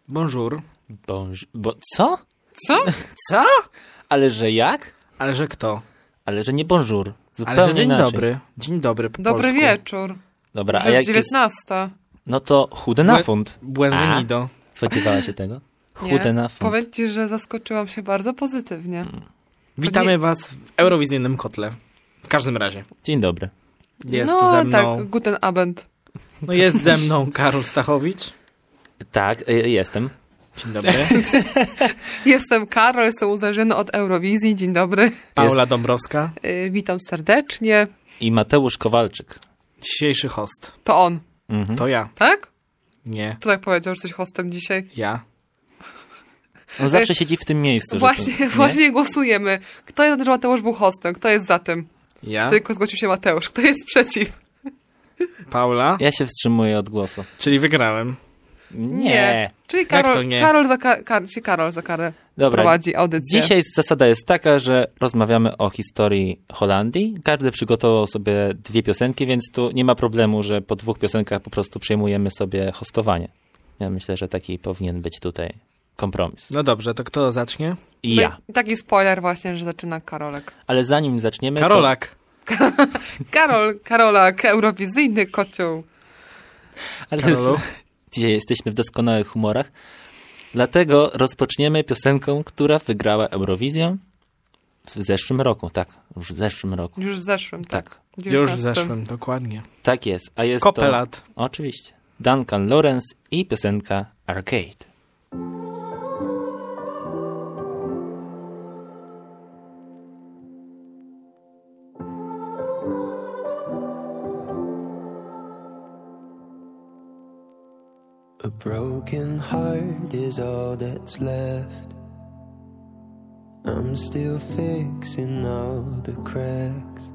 Bonjour. Co? Co? Co? Ale że jak? Ale że kto? Ale że nie bonjour. Zupełnie Ale że dzień inaczej. dobry. Dzień dobry po Dobry polsku. wieczór. Dobra, Już a jak jest 19. No to chude na fund. Buenvenido. Spodziewała się tego? Nie, Chude na fund. powiem ci, że zaskoczyłam się bardzo pozytywnie. Witamy was w eurowizyjnym kotle. W każdym razie. Dzień dobry. Jest no ze mną... tak, guten Abend. No jest ze mną Karol Stachowicz. Tak, jestem. Dzień dobry. Jestem Karol, jestem uzależniony od Eurowizji. Dzień dobry. Paula Dąbrowska. Witam serdecznie. I Mateusz Kowalczyk. Dzisiejszy host. To on, Mhm. To ja. tak? Nie. To tak powiedział, że jesteś hostem dzisiaj. Ja. On zawsze siedzi w tym miejscu. Właśnie głosujemy. Kto jest za tym, że Mateusz był hostem? Kto jest za tym? Ja. Tylko zgłosił się Mateusz. Kto jest przeciw? Paula. Ja się wstrzymuję od głosu. Czyli wygrałem. Nie. Czyli Jak to nie? Karol za karę Dobra. prowadzi audycję. Dzisiaj zasada jest taka, że rozmawiamy o historii Holandii. Każdy przygotował sobie 2 piosenki, więc tu nie ma problemu, że po 2 piosenkach po prostu przejmujemy sobie hostowanie. Ja myślę, że taki powinien być tutaj kompromis. No dobrze, to kto zacznie? I ja. Taki spoiler właśnie, że zaczyna Karolek. Ale zanim zaczniemy... Karolak. Karolak, eurowizyjny kocioł. Ale Karolu? dzisiaj jesteśmy w doskonałych humorach. Dlatego rozpoczniemy piosenką, która wygrała Eurowizję w zeszłym roku. Tak, już w zeszłym roku. Już w zeszłym, tak. Tak, 19. Już w zeszłym, dokładnie. tak jest. A jest Kopelat. to... Oczywiście. Duncan Lawrence i piosenka Arcade. A broken heart is all that's left. I'm still fixing all the cracks.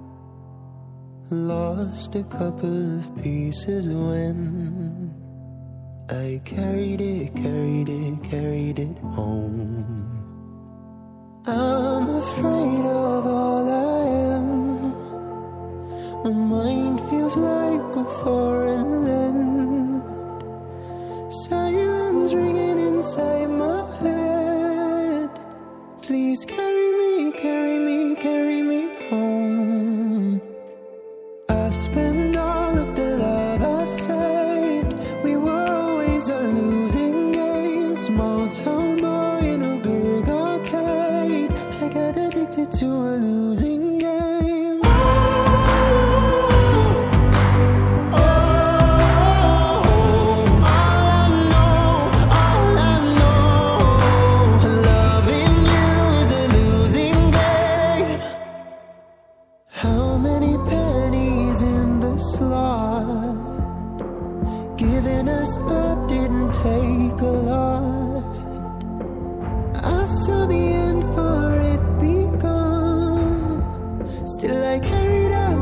Lost a couple of pieces when I carried it home. I'm afraid of all I am. My mind feels like a foreign land. Silence ringing inside my head. Please carry me home. I've spent all of the love I saved. We were always a losing game. Small town boy in a big arcade. I got addicted to a losing game. How many pennies in the slot? Giving us up didn't take a lot. I saw the end for it begun. Still I carried on.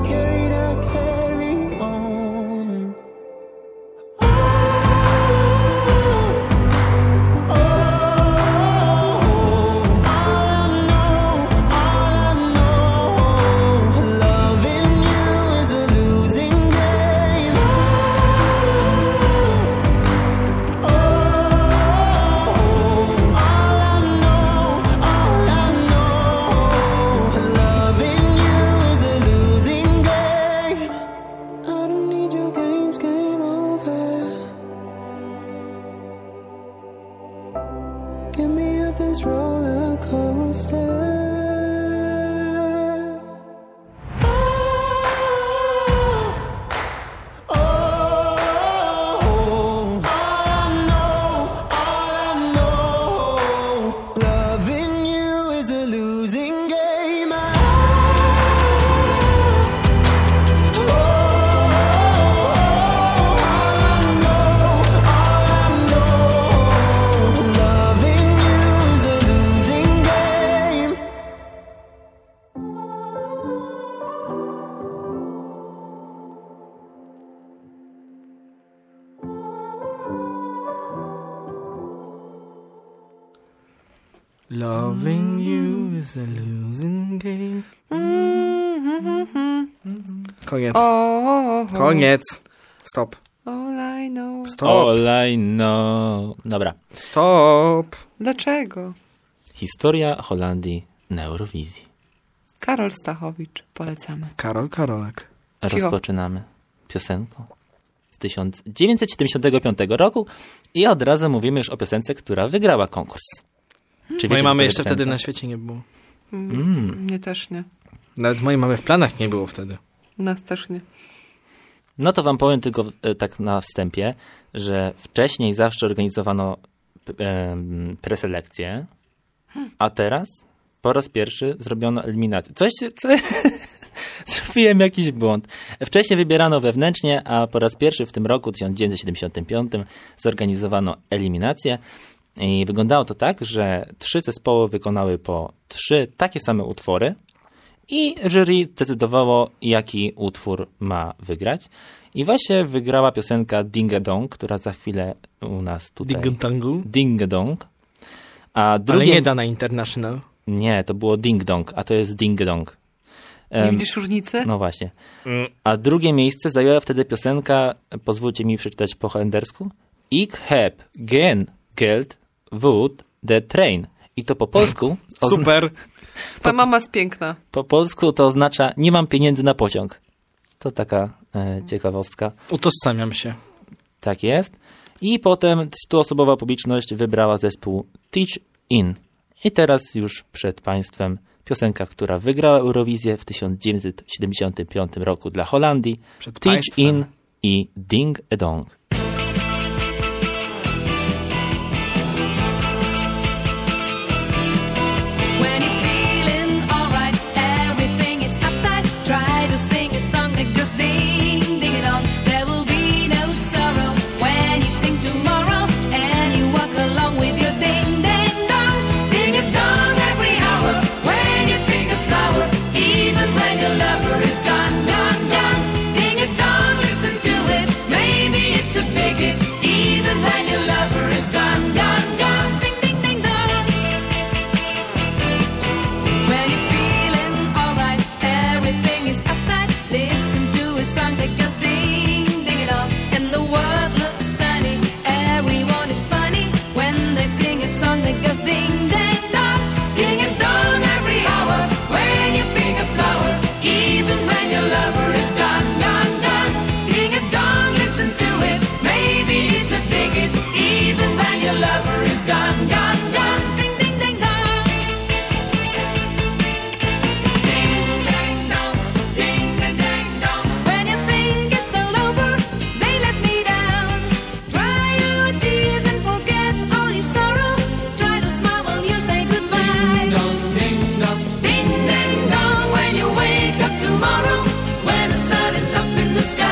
I don't need your games, game over. Get me off this roller coaster. Loving you is a losing game. Loving you is a losing game. Loving you is a losing game. Koniec. Oh, Koniec. Stop. all I know. Stop. All I know. Dobra. Stop. Dlaczego? Historia Holandii na Eurowizji. Karol Stachowicz, polecamy. Karolak. Cicho. Rozpoczynamy piosenką z 1975 roku i od razu mówimy już o piosence, która wygrała konkurs. Czy wiecie, Mojej co mamy to jeszcze piosenka? wtedy na świecie nie było. Mnie też nie. Nawet mojej mamy w planach nie było wtedy. Nas też nie. No to wam powiem tylko tak na wstępie, że wcześniej zawsze organizowano preselekcję, a teraz po raz pierwszy zrobiono eliminację. Zrobiłem jakiś błąd. Wcześniej wybierano wewnętrznie, a po raz pierwszy w tym roku, 1975, zorganizowano eliminację. I wyglądało to tak, że 3 zespoły wykonały po 3 takie same utwory i jury decydowało, jaki utwór ma wygrać. I właśnie wygrała piosenka Ding a Dong, która za chwilę u nas tutaj... Ding-a-dangu. Ding a Dong. A drugie... Ale nie Dana International. Nie, to było Ding Dong, a to jest Ding Dong. Nie widzisz różnicy? No właśnie. A drugie miejsce zajęła wtedy piosenka, pozwólcie mi przeczytać po holendersku, Ik heb geen geld voor de trein. I to po polsku... Super. Twoja mama jest piękna. Po polsku to oznacza nie mam pieniędzy na pociąg. To taka ciekawostka. Utożsamiam się. Tak jest. I potem 100-osobowa publiczność wybrała zespół Teach In. I teraz już przed państwem piosenka, która wygrała Eurowizję w 1975 roku dla Holandii. Przed Teach państwem. In i Ding a Dong. When you're feeling alright, everything is uptight. Try to sing a song that goes ding, ding it on. There will be no sorrow when you sing tomorrow and you walk along with your ding, ding, dong. Ding it dong every hour when you pick a flower, even when your lover is gone, gone, gone. Ding it dong, listen to it. Maybe it's a big hit, even when your lover is gone, gone, gone. Sing ding, ding, dong. When you're feeling alright, everything is uptight. Listen to a song that goes ding, ding it all. And the world looks sunny, everyone is funny when they sing a song that goes ding, ding, dong. Ding a dong every hour when you pick a flower, even when your lover is gone, gone, gone. Ding a dong, listen to it, maybe it's a big hit, even when your lover is gone, gone, gone. Sing ding, ding, dong. When you think it's all over, they let me down. Dry your tears and forget all your sorrow. Try to smile while you say goodbye. Ding dong, ding dong. When you wake up tomorrow, when the sun is up in the sky.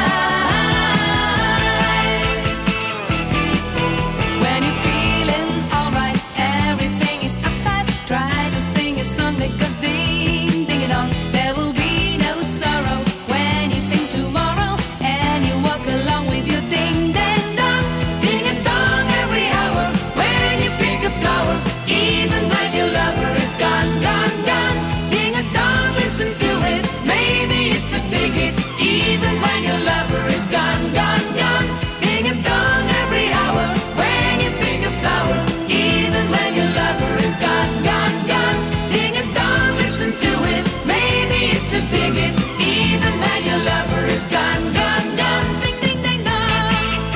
When you're feeling alright, everything is uptight. Try to sing a song that goes ding, ding it on. There will be no sorrow when you sing tomorrow and you walk along with your ding, ding, dong. Ding a dong every hour when you pick a flower, even when your lover is gone, gone, gone. Ding a dong, listen to it, maybe it's a big hit, even when your lover is gone, gone, gone. Ding a dong every hour when you pick a flower, even when your lover is gone, gone, gone. Ding a dong, listen to it, maybe it's a big hit, even when your lover is gone, gone, gone. Sing ding ding dong.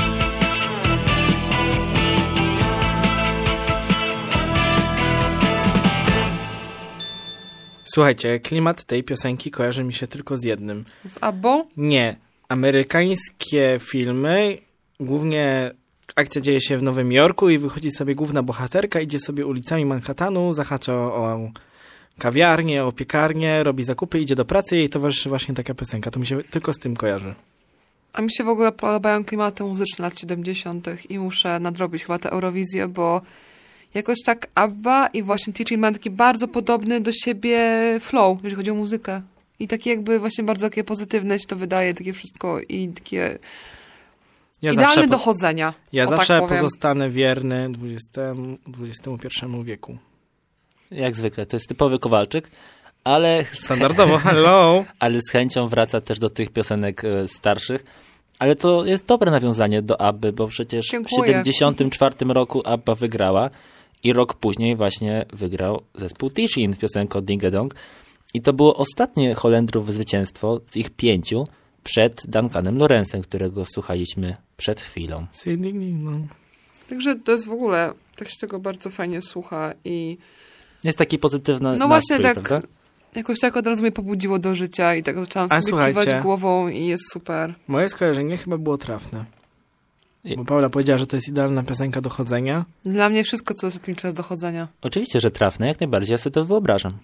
Słuchajcie, klimat tej piosenki kojarzy mi się tylko z jednym. Z Abbą? Nie. Amerykańskie filmy, głównie akcja dzieje się w Nowym Jorku i wychodzi sobie główna bohaterka, idzie sobie ulicami Manhattanu, zahacza o kawiarnię, o piekarnię, robi zakupy, idzie do pracy i jej towarzyszy właśnie taka piosenka. To mi się tylko z tym kojarzy. A mi się w ogóle podobają klimaty muzyczne lat 70. i muszę nadrobić chyba tę Eurowizję, bo jakoś tak Abba i właśnie Teach In ma taki bardzo podobny do siebie flow, jeżeli chodzi o muzykę. I takie jakby właśnie bardzo takie pozytywne się to wydaje, takie wszystko i takie idealne do chodzenia. Ja o tak zawsze powiem. pozostanę wierny XXI wieku. Jak zwykle, to jest typowy Kowalczyk, ale Standardowo, hello! ale z chęcią wraca też do tych piosenek starszych. Ale to jest dobre nawiązanie do ABBY, bo przecież Dziękuję. w 1974 roku ABBA wygrała i rok później właśnie wygrał zespół Tishin z piosenką Ding a Dong. I to było ostatnie Holendrów zwycięstwo z ich 5 przed Duncanem Lawrence'em, którego słuchaliśmy przed chwilą. No. Także to jest w ogóle, tak się tego bardzo fajnie słucha i Jest taki pozytywny no nastrój, właśnie tak, prawda? jakoś tak od razu mnie pobudziło do życia i tak zaczęłam A sobie słuchajcie. kiwać głową i jest super. Moje skojarzenie chyba było trafne. I- Bo Paula powiedziała, że to jest idealna piosenka do chodzenia. Dla mnie wszystko, co jest w tym czas dochodzenia. Oczywiście, że trafne, jak najbardziej, ja sobie to wyobrażam.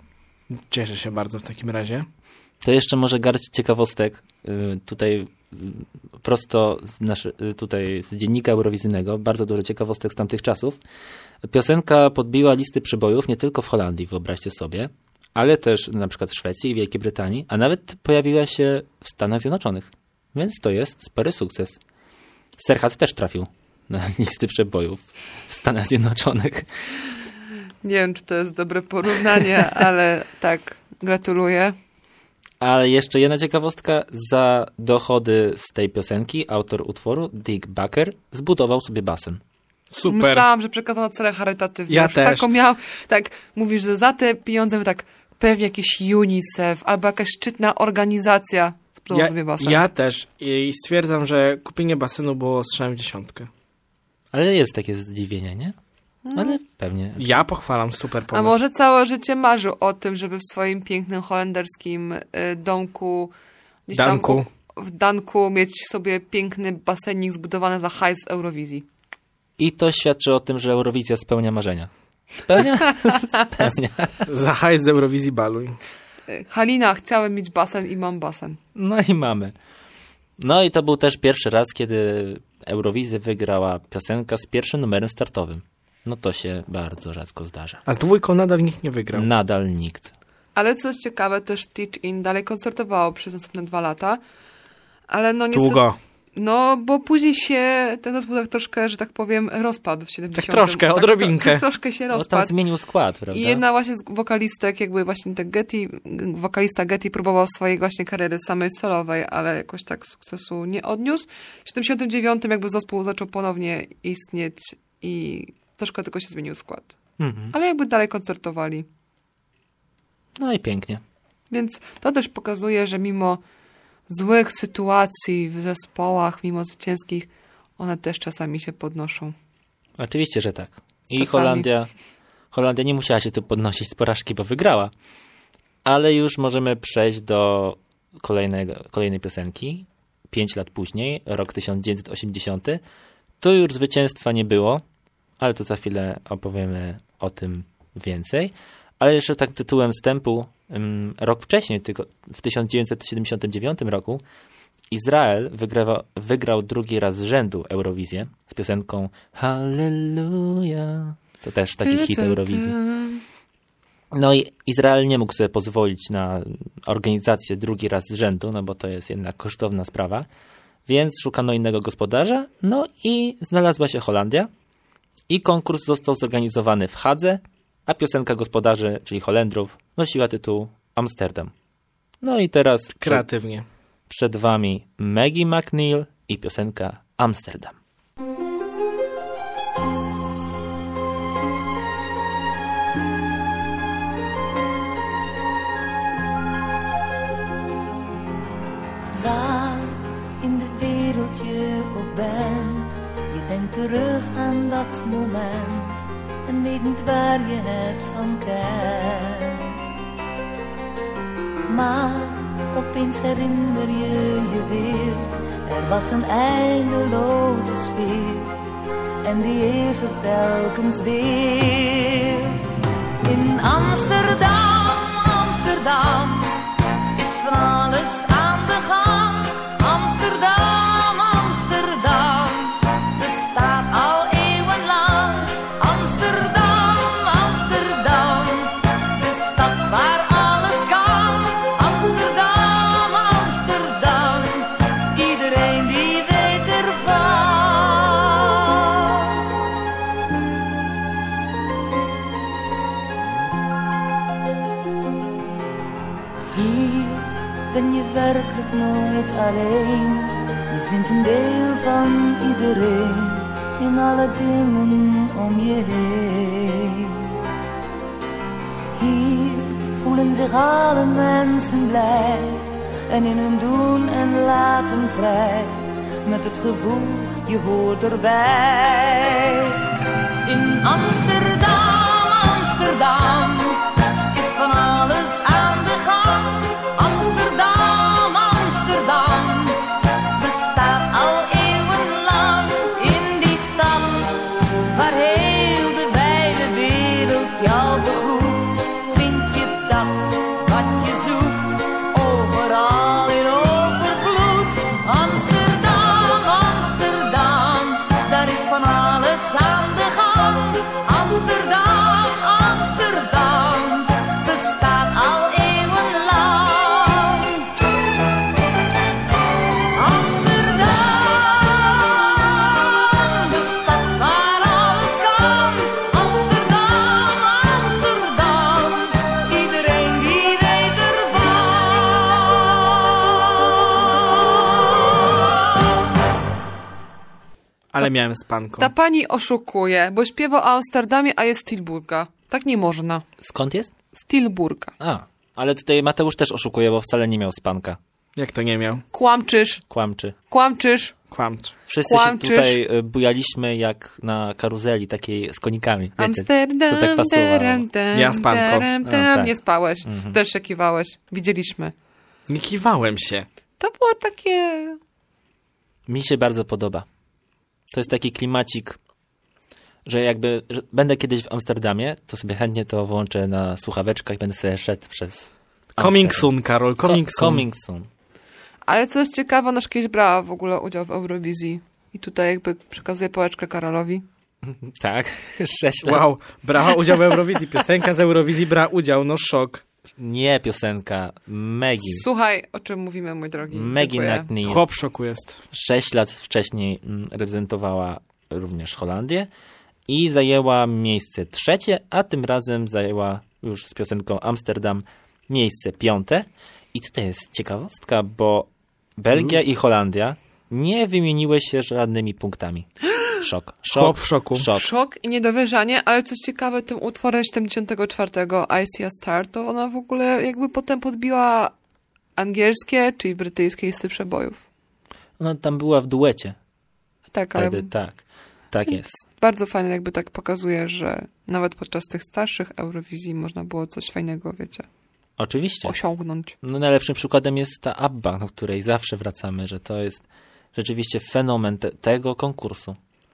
Cieszę się bardzo w takim razie. To jeszcze może garść ciekawostek tutaj prosto tutaj z dziennika eurowizyjnego, bardzo dużo ciekawostek z tamtych czasów. Piosenka podbiła listy przebojów nie tylko w Holandii, wyobraźcie sobie, ale też na przykład w Szwecji i Wielkiej Brytanii, a nawet pojawiła się w Stanach Zjednoczonych. Więc to jest spory sukces. Serhat też trafił na listy przebojów w Stanach Zjednoczonych. Nie wiem, czy to jest dobre porównanie, ale tak, gratuluję. Ale jeszcze jedna ciekawostka. Za dochody z tej piosenki autor utworu, Dick Baker, zbudował sobie basen. Super. Myślałam, że przekazał na cele charytatywne. Ja Już też. Taką miałam, tak, mówisz, że za te pieniądze tak pewnie jakiś UNICEF albo jakaś szczytna organizacja zbudował sobie basen. Ja też. I stwierdzam, że kupienie basenu było strzałem w dziesiątkę. Ale jest takie zdziwienie, nie? Ale pewnie. Ja pochwalam, super A pomysł. może całe życie marzył o tym, żeby w swoim pięknym holenderskim domku gdzieś tam Danku. w Danku mieć sobie piękny basenik zbudowany za hajs z Eurowizji. I to świadczy o tym, że Eurowizja spełnia marzenia. Spełnia? Spełnia. Za hajs z Eurowizji baluj. Halina, chciałem mieć basen i mam basen. No i mamy. No i to był też pierwszy raz, kiedy Eurowizję wygrała piosenka z pierwszym numerem startowym. No to się bardzo rzadko zdarza. A z dwójką nadal nikt nie wygrał. Nadal nikt. Ale coś ciekawe, też Teach In dalej koncertowało przez następne 2 lata. Ale no niestety... Długo. No, bo później się ten zespół tak troszkę, że tak powiem, rozpadł w 70. Tak troszkę, odrobinkę. Troszkę się No tam rozpadł. zmienił skład, prawda? I jedna właśnie z wokalistek, jakby właśnie te wokalista Getty próbował swojej właśnie kariery samej solowej, ale jakoś tak sukcesu nie odniósł. W 79 jakby zespół zaczął ponownie istnieć i troszkę tylko się zmienił skład. Mhm. Ale jakby dalej koncertowali. No i pięknie. Więc to też pokazuje, że mimo złych sytuacji w zespołach, mimo zwycięskich, one też czasami się podnoszą. Oczywiście, że tak. I Czasami. Holandia nie musiała się tu podnosić z porażki, bo wygrała. Ale już możemy przejść do kolejnej piosenki. 5 lat później, rok 1980. Tu już zwycięstwa nie było, ale to za chwilę opowiemy o tym więcej. Ale jeszcze tak tytułem wstępu, rok wcześniej, tylko w 1979 roku, Izrael wygrał drugi raz z rzędu Eurowizję z piosenką Hallelujah. To też taki hit Eurowizji. No i Izrael nie mógł sobie pozwolić na organizację drugi raz z rzędu, no bo to jest jednak kosztowna sprawa, więc szukano innego gospodarza, no i znalazła się Holandia i konkurs został zorganizowany w Hadze, a piosenka gospodarzy, czyli Holendrów, nosiła tytuł Amsterdam. No i teraz Kreatywnie. przed wami Maggie McNeil i piosenka Amsterdam. Waar in de wereld je ook bent, je denkt terug aan dat moment en weet niet waar je het van kent. Maar opeens herinner je je weer, er was een eindeloze sfeer en die is er telkens weer. In Amsterdam, Amsterdam, is van alles aan de gang. Amsterdam, Amsterdam, bestaat al eeuwenlang. Amsterdam, Amsterdam, de stad waar alles kan. Amsterdam, Amsterdam, iedereen die weet ervan. Hier ben je werkelijk nooit alleen. Je vindt een deel van iedereen in alle dingen om je heen. Hier voelen zich alle mensen blij en in hun doen en laten vrij, met het gevoel je hoort erbij. In Amsterdam, Amsterdam, is van alles aan de gang. Amsterdam, Amsterdam, bestaat al eeuwenlang. In die stad waar heel de wijde wereld jou begroet, vind je dat wat je zoekt, overal in overvloed. Amsterdam, Amsterdam, daar is van alles aan de gang. Amsterdam, Amsterdam, bestaat al eeuwenlang. Amsterdam, de stad waar alles kan. Amsterdam, Amsterdam, iedereen die weet ervan. Ale miałem spanko. Ta pani oszukuje, bo śpiewa o Amsterdamie, a jest z Tilburga. Tak nie można. Skąd jest? Z Tilburga. A, ale tutaj Mateusz też oszukuje, bo wcale nie miał spanka. Jak to nie miał? Kłamczysz, Kłamczy. kłamczysz. Kłamcz. Wszyscy Kłamczysz. się tutaj bujaliśmy jak na karuzeli takiej z konikami. Wiecie, Amsterdam, to tak pasowało. Ja z panką. tak. Nie spałeś. Też się kiwałeś. Widzieliśmy. Nie kiwałem się. To było takie... Mi się bardzo podoba. To jest taki klimacik, że jakby że będę kiedyś w Amsterdamie, to sobie chętnie to włączę na słuchaweczkach i będę sobie szedł przez Coming Amsterdam. soon, Karol, coming soon. Coming soon. Ale co jest ciekawe, ona kiedyś brała w ogóle udział w Eurowizji. I tutaj jakby przekazuję pałeczkę Karolowi. Tak, 6 lat. Wow, brała udział w Eurowizji. Piosenka z Eurowizji brała udział, no szok. Nie piosenka, Maggie. Słuchaj, o czym mówimy, mój drogi. Maggie Dziękuję. McNeil. Chłop w szoku jest. 6 lat wcześniej reprezentowała również Holandię i zajęła miejsce 3, a tym razem zajęła już z piosenką Amsterdam miejsce 5. I tutaj jest ciekawostka, bo Belgia i Holandia nie wymieniły się żadnymi punktami. Szok. Chłop w szoku. Szok. Szok i niedowierzanie, ale coś ciekawe, tym utworem 74 I See a Star, to ona w ogóle jakby potem podbiła angielskie, czyli brytyjskie listy przebojów. Ona tam była w duecie. Tak, ale Wtedy tak. Tak jest. bardzo fajnie jakby tak pokazuje, że nawet podczas tych starszych Eurowizji można było coś fajnego, wiecie, Oczywiście. osiągnąć. No, najlepszym przykładem jest ta ABBA, do której zawsze wracamy, że to jest rzeczywiście fenomen tego konkursu.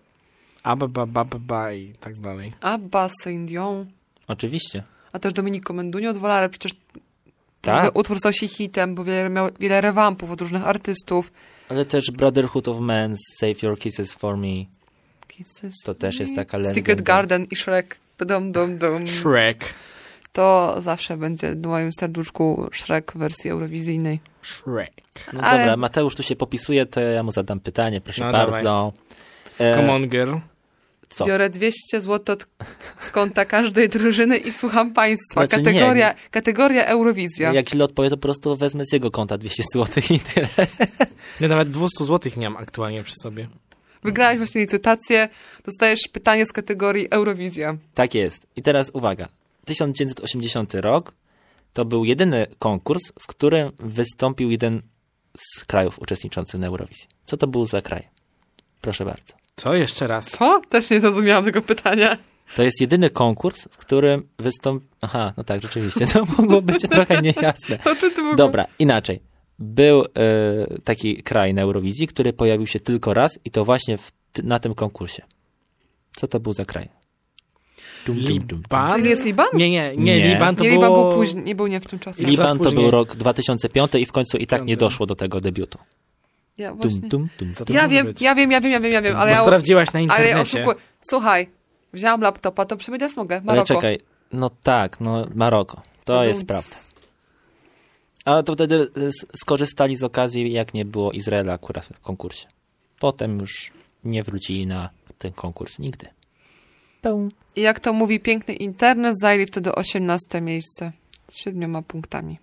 Abba i tak dalej. Abba, Celine Dion, Oczywiście. a też Dominico Mendunio od Volare, przecież Tak. ten utwór stał się hitem, bo miał wiele rewampów od różnych artystów. Ale też Brotherhood of Man, Save Your Kisses for Me. Kisses To też jest taka Secret legenda. Garden i Shrek. Dum, dum, dum. Shrek. To zawsze będzie w moim serduszku Shrek w wersji eurowizyjnej. Shrek. No Ale- dobra, Mateusz tu się popisuje, to ja mu zadam pytanie, proszę No bardzo. Come on, girl. Co? Biorę 200 zł z konta każdej drużyny i słucham państwa. Znaczy Kategoria Eurowizja. Jak źle odpowie, to po prostu wezmę z jego konta 200 zł i tyle. Ja nawet 200 zł nie mam aktualnie przy sobie. Wygrałeś właśnie licytację, dostajesz pytanie z kategorii Eurowizja. Tak jest. I teraz uwaga. 1980 rok to był jedyny konkurs, w którym wystąpił jeden z krajów uczestniczących na Eurowizji. Co to był za kraj? Proszę bardzo. Co? Jeszcze raz. Co? Też nie zrozumiałam tego pytania. To jest jedyny konkurs, w którym wystąpił... Aha, no tak, rzeczywiście. To mogło być trochę niejasne. O czym ty w ogóle- Dobra, inaczej. Był taki kraj na Eurowizji, który pojawił się tylko raz i to właśnie na tym konkursie. Co to był za kraj? Liban? Czyli jest Liban? Nie. Nie. Liban to Nie, było... Liban był później, nie był nie w tym czasie. Liban to później. był rok 2005 i w końcu i tak nie Piąty. doszło do tego debiutu. Ja właśnie... Co to Ja może wiem, być? ja wiem, ale Bo ja... sprawdziłaś na Ale ja internecie. oszukuję. Słuchaj, wzięłam laptopa, to przewiedzieć mogę. Ale Maroko. czekaj, no tak, no Maroko. To jest prawda. A to wtedy skorzystali z okazji, jak nie było Izraela akurat w konkursie. Potem już nie wrócili na ten konkurs nigdy. I jak to mówi piękny internet, zajęli wtedy 18 miejsce z 7 punktami.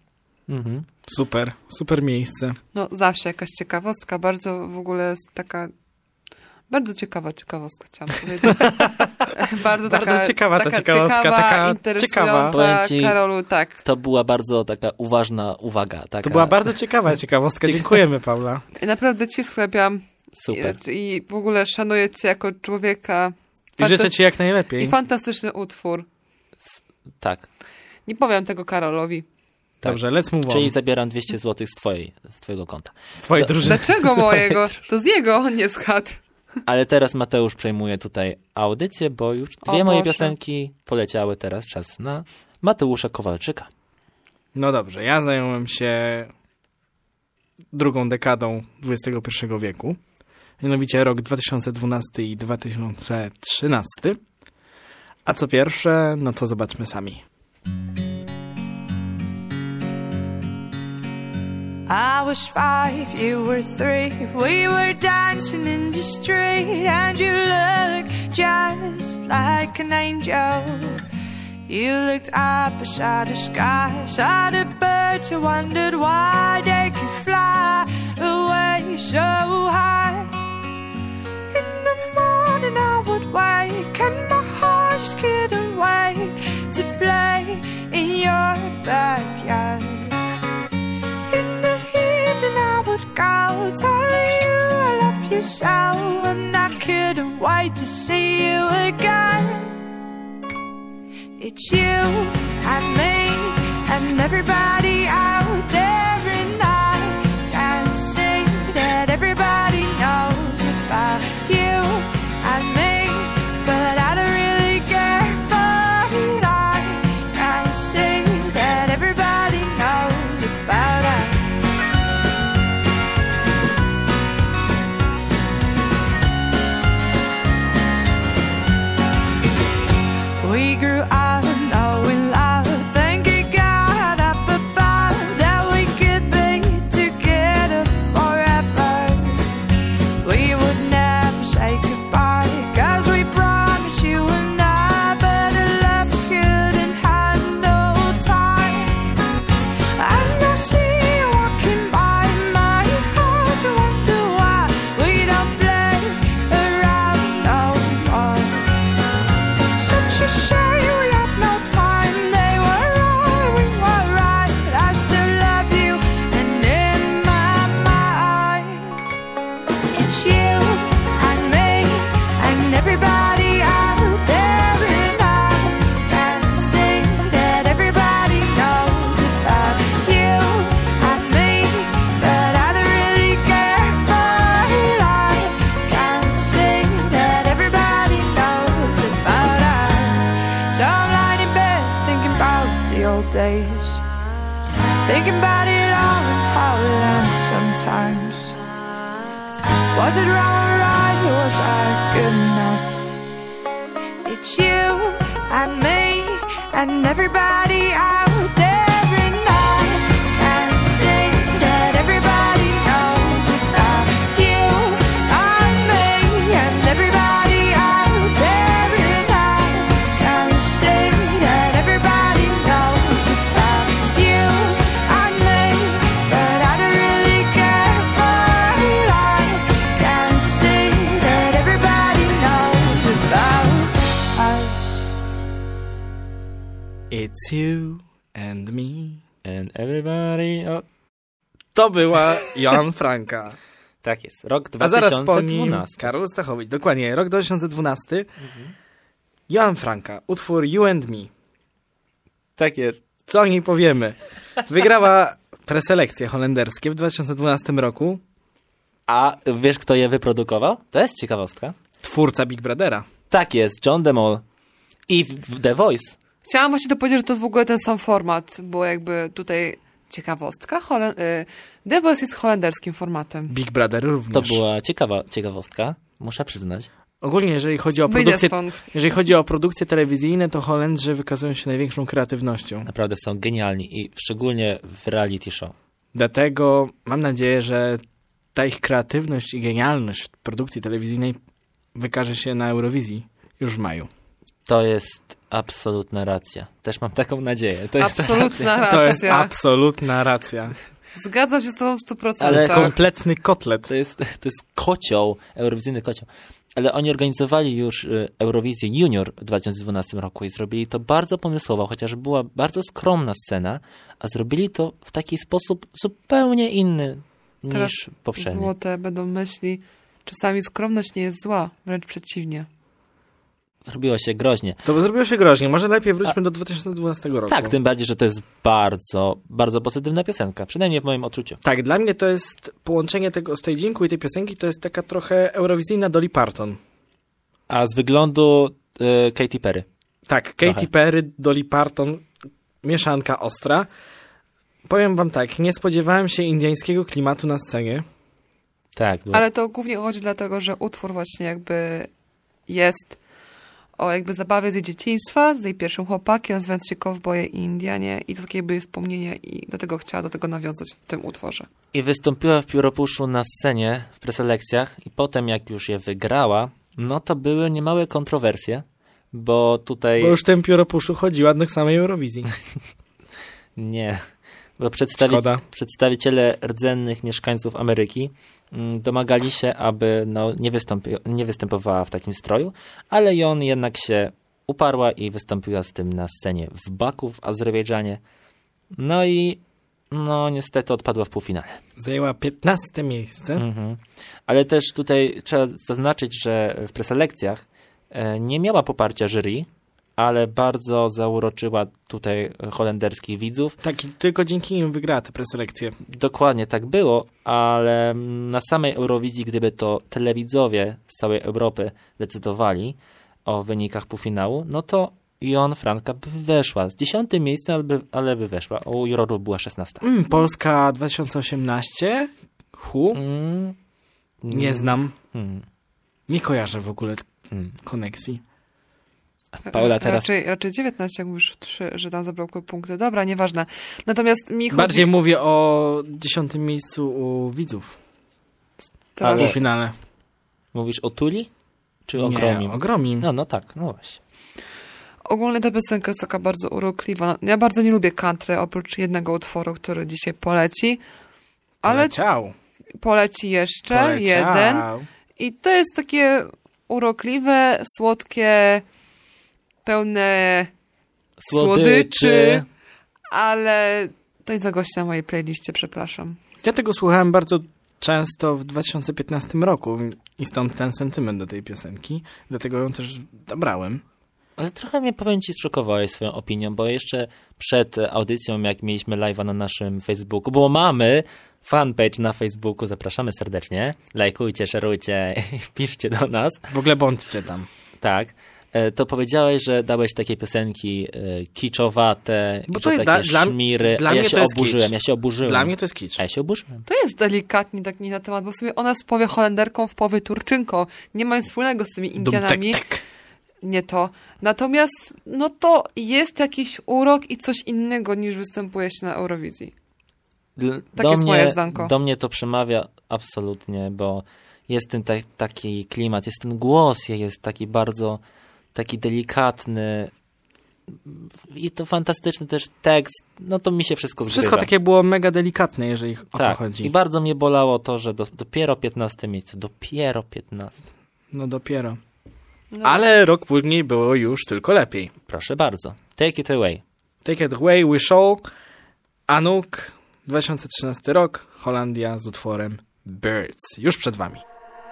Mhm. Super miejsce. No zawsze jakaś ciekawostka, bardzo w ogóle jest taka... Bardzo ciekawa ciekawostka, chciałam powiedzieć. Bardzo ciekawa ta ciekawostka, taka interesująca, Powiem ci, Karolu, tak. To była bardzo taka uważna uwaga. Taka... To była bardzo ciekawa ciekawostka. Dziękujemy, Paula. I naprawdę ci sklepiam. Super. I w ogóle szanuję cię jako człowieka. I życzę ci jak najlepiej. I fantastyczny utwór. Tak. Nie powiem tego Karolowi. Dobrze, let's move on. Czyli zabieram 200 zł z twojego konta. Z twojej drużyny. Dlaczego mojego? To z jego, on nie zgadł. Ale teraz Mateusz przejmuje tutaj audycję, bo już dwie moje piosenki poleciały. Teraz czas na Mateusza Kowalczyka. No dobrze, ja zająłem się drugą dekadą XXI wieku. Mianowicie rok 2012 i 2013. A co pierwsze, no to zobaczmy sami. I was 5, you were 3. We were dancing in the street, and you looked just like an angel. You looked up beside the sky, saw the birds, and wondered why they could fly away so high. In the morning I would wake, and my heart just couldn't wait to play in your backyard. I would go telling you I love you so, and I couldn't wait to see you again. It's you and me and everybody out there, and I can see that everybody knows about you and me, but I don't really care for it. I can see that everybody knows about us. We grew up knowing love, thanking God up above that we could be together forever. We would never say goodbye, 'cause we promised you and I, but our love couldn't handle time. And I see you walking by my house, I wonder why we don't play around no more. Such a shame we had no time. They were right, we were right. I still love you, and in my mind, it's you and me and everybody out there, and I can see that everybody knows about you and me, but I don't really care for it. I can see that everybody knows about us. So I'm lying in bed thinking about the old days, thinking about it all and how it ends sometimes. Was it wrong or right, or was I good enough? It's you and me and everybody out there, and I can see that everybody knows about you and me and everybody out there, and I can see that everybody knows about you and me, but I don't really care for it. I can see that everybody knows about us. It's you and me. And everybody... O, To była Joan Franka. tak jest. Rok A zaraz po nim 2012. Karol Stachowicz. Dokładnie, rok 2012. Joan Franka, utwór You and Me. Tak jest. Co o niej powiemy? Wygrała preselekcje holenderskie w 2012 roku. A wiesz, kto je wyprodukował? To jest ciekawostka. Twórca Big Brothera. Tak jest, John DeMol. I w The Voice. Chciałam właśnie to powiedzieć, że to jest w ogóle ten sam format, bo jakby tutaj ciekawostka. The Voice jest holenderskim formatem. Big Brother również. To była ciekawostka, muszę przyznać. Ogólnie, jeżeli chodzi o Wyjdę produkcję, stąd. jeżeli chodzi o produkcje telewizyjne, to Holendrzy wykazują się największą kreatywnością. Naprawdę są genialni i szczególnie w reality show. Dlatego mam nadzieję, że ta ich kreatywność i genialność w produkcji telewizyjnej wykaże się na Eurowizji już w maju. To jest absolutna racja. Też mam taką nadzieję. To jest Absolutna racja. To jest absolutna racja. Zgadzam się z tobą w 100%. Ale Kompletny kotlet. To jest kocioł, eurowizyjny kocioł. Ale oni organizowali już Eurowizję Junior w 2012 roku i zrobili to bardzo pomysłowo, chociaż była bardzo skromna scena, a zrobili to w taki sposób zupełnie inny Teraz niż poprzedni. złote będą myśli. Czasami skromność nie jest zła, wręcz przeciwnie. Zrobiło się groźnie. To zrobiło się groźnie. Może lepiej wróćmy do 2012 roku. Tak, tym bardziej, że to jest bardzo, bardzo pozytywna piosenka. Przynajmniej w moim odczuciu. Tak, dla mnie to jest połączenie tego stagingu i tej piosenki, to jest taka trochę eurowizyjna Dolly Parton. A z wyglądu Katy Perry. Tak, Katy Trochę. Perry, Dolly Parton, mieszanka ostra. Powiem wam tak, nie spodziewałem się indyjskiego klimatu na scenie. Tak, było. Ale to głównie chodzi dlatego, że utwór właśnie jakby jest o jakby zabawie z jej dzieciństwa, z jej pierwszym chłopakiem, nazywając się Kowboje i Indianie i to takie jakby wspomnienie i dlatego chciała do tego nawiązać w tym utworze. I wystąpiła w Pióropuszu na scenie, w preselekcjach i potem jak już je wygrała, no to były niemałe kontrowersje, bo tutaj... Bo już w tym pióropuszu chodziła do samej Eurowizji. Nie, bo Szkoda. przedstawiciele rdzennych mieszkańców Ameryki domagali się, aby nie występowała w takim stroju, ale i on jednak się uparła i wystąpiła z tym na scenie w Baku, w Azerbejdżanie. No i niestety odpadła w półfinale. Zajęła 15 miejsce. Mhm. Ale też tutaj trzeba zaznaczyć, że w preselekcjach nie miała poparcia jury, ale bardzo zauroczyła tutaj holenderskich widzów. Tak, i tylko dzięki nim wygrała te preselekcje. Dokładnie tak było, ale na samej Eurowizji, gdyby to telewidzowie z całej Europy decydowali o wynikach półfinału, no to Joan Franka by weszła. Z 10. miejsca, ale by weszła. U jurorów była 16. Polska 2018? Nie znam. Nie kojarzę w ogóle koneksji. Paula teraz... Raczej 19, jak mówisz 3, że tam zabrał punkty. Dobra, nieważne. Natomiast mi chodzi... Bardziej mówię o 10. miejscu u widzów. Ale... W finale. Mówisz o Tuli? Czy o Nie, Gromim? o Gromim. No tak, no właśnie. Ogólnie ta piosenka jest taka bardzo urokliwa. Ja bardzo nie lubię country, oprócz jednego utworu, który dzisiaj poleci. Ale poleci jeszcze jeden. I to jest takie urokliwe, słodkie, pełne słodyczy, ale to jest za gościa na mojej playliście, przepraszam. Ja tego słuchałem bardzo często w 2015 roku i stąd ten sentyment do tej piosenki. Dlatego ją też dobrałem. Ale trochę mnie, powiem ci, zszokowałeś swoją opinią, bo jeszcze przed audycją, jak mieliśmy live'a na naszym Facebooku, bo mamy fanpage na Facebooku, zapraszamy serdecznie, lajkujcie, szerujcie, piszcie do nas. W ogóle bądźcie tam. Tak. To powiedziałeś, że dałeś takie piosenki kiczowate, bo to takie szmiry, a ja się oburzyłem. Dla mnie to jest kicz. A ja się oburzyłem. To jest delikatnie tak nie na temat, bo w sumie ona jest w połowie Holenderką, w połowie Turczynką. Nie ma nic wspólnego z tymi Indianami. Nie to. Natomiast no to jest jakiś urok i coś innego niż występuje się na Eurowizji. Jest moje zdanko. Do mnie to przemawia absolutnie, bo jest ten taki klimat, jest ten głos, jest taki bardzo taki delikatny i to fantastyczny też tekst, no to mi się wszystko zgrywa. Wszystko takie było mega delikatne, jeżeli o to tak, chodzi. I bardzo mnie bolało to, że dopiero 15 miejsce, dopiero 15. No dopiero. No. Ale rok później było już tylko lepiej. Proszę bardzo. Take it away. Take it away, we show. Anouk, 2013 rok, Holandia z utworem Birds. Już przed wami.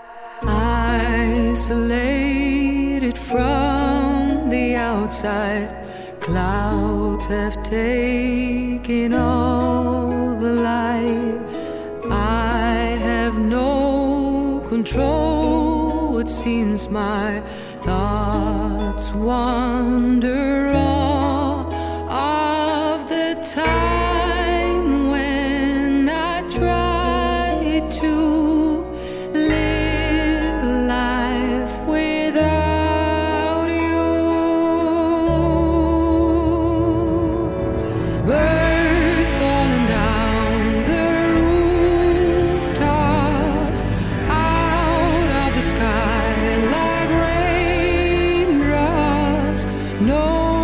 Isolated from the outside, clouds have taken all the light. I have no control, it seems my thoughts wander all of the time when I try to live life without you. Birds falling down the rooftops, out of the sky like raindrops. No